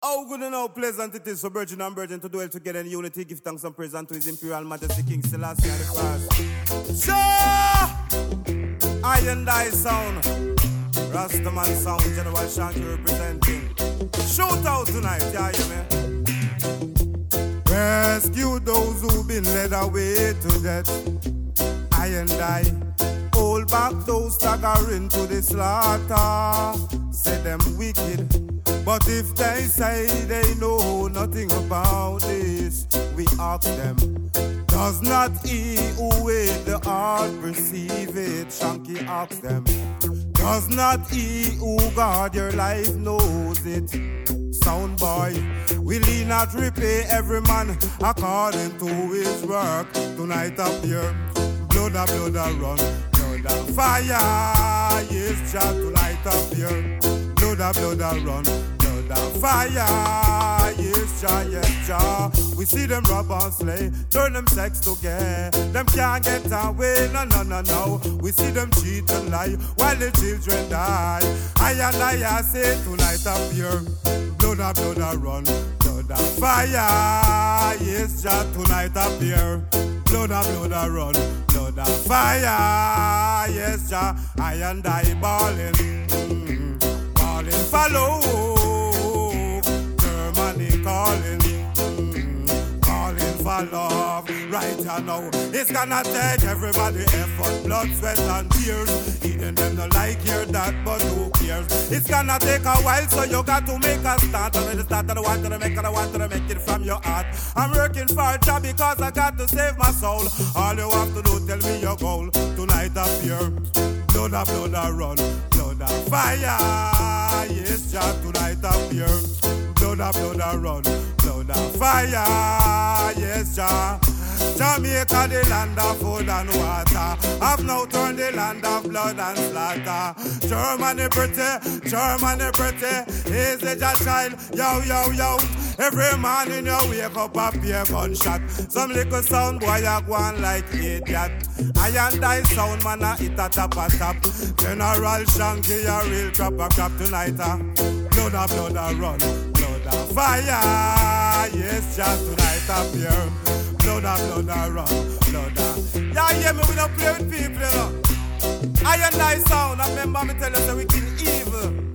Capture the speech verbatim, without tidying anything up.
How good and how pleasant it is for virgin and virgin to dwell together in unity. Give thanks and praise unto His Imperial Majesty King Selassie and the first. Sure! I and I sound. Rastaman sound. General Shanky representing. Shout out tonight, yeah, you me. Rescue those who've been led away to death. I and I. Hold back those staggering to the slaughter. Say them wicked. But if they say they know nothing about this, we ask them, does not he who with the heart perceive it? Shanky asks them, does not he who guard your life knows it? Sound boy, will he not repay every man according to his work? Tonight up here, blood a blood a run, blood a fire. Yes, Jah, tonight up here, blood a blood a run. Fire, yes, Jah, yes, Jah. We see them rob and slay, turn them sex to gay. Them can't get away, no, no, no, no. We see them cheat and lie while the children die. I and I, I say tonight up here, blood a blood a run, blood a fire. Yes, Jah, tonight up here, blood a blood a run, blood a fire. Yes, Jah, I and I balling, mm, balling follow. Calling, mm, calling for love, right you know. It's gonna take everybody effort, blood, sweat and tears. Even them don't like hear that, but who cares? It's gonna take a while, so you got to make a start. And when you start, I want to make it, I want to make it from your heart. I'm working for a job because I got to save my soul. All you have to do, tell me your goal. Tonight up here, blood a blood a run, blood a fire. Yes, Jah, tonight up here. Blood a blood a run, blood a fire, yes, Jah. Jamaica, the land of food and water, have now turned the land of blood and slaughter. Germany pretty, Germany pretty, is it a child? Yo, yo, yo. Every morning you wake up a peer gunshot. Some little sound boy a go on like idiot. I and I sound man a hit a top a top. General Shanky a real crap a crap tonight. Uh. Blood a blood a run. Fire, yes, Jah, tonight up here. Blood a blood a run, blood a. Yeah, hear me, we don't play with people, you know. I and I sound, I remember me tell you that we kill evil.